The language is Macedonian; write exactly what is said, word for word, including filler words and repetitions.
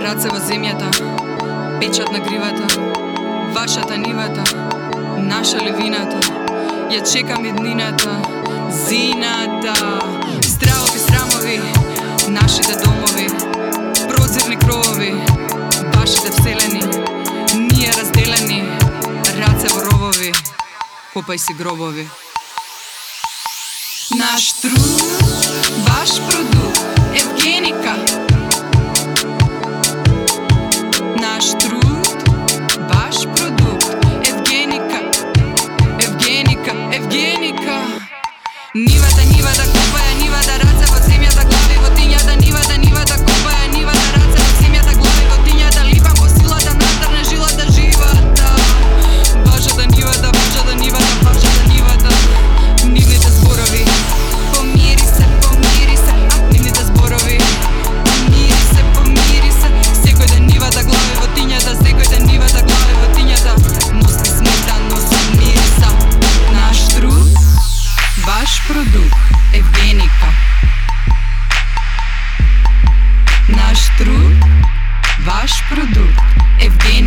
Раце во земјата, печат на гривата, вашата нивата, наша левината. Ја чекам иднината, зината. Стравови, срамови, нашите домови, прозирни кровови, вашите вселени, ние разделени, раце во ровови, копај си гробови. Наш труд, ваш продукт, Евгеника. Наш труд, ваш продукт, Евгеника. Евгеника, Евгеника. Нивата, нивата, копаја, нивата, раце во земјата, глави во тињата, нивата, нивата, копаја, нивата, раце во земјата, глави во тињата, липам по силата, натрне жилата, живата. Вашата нивата, вашата нивата, вашата нивата. Нивните зборови, помири се, помири се, нивните зборови, помири се, помири се. Секој ден нивата, глави во тињата, секој ден нивата, глави во тињата. Носи смета, носи мириса. Наш труд, ваш продукт, Евгеника. Наш труд, ваш продукт, Евгеника.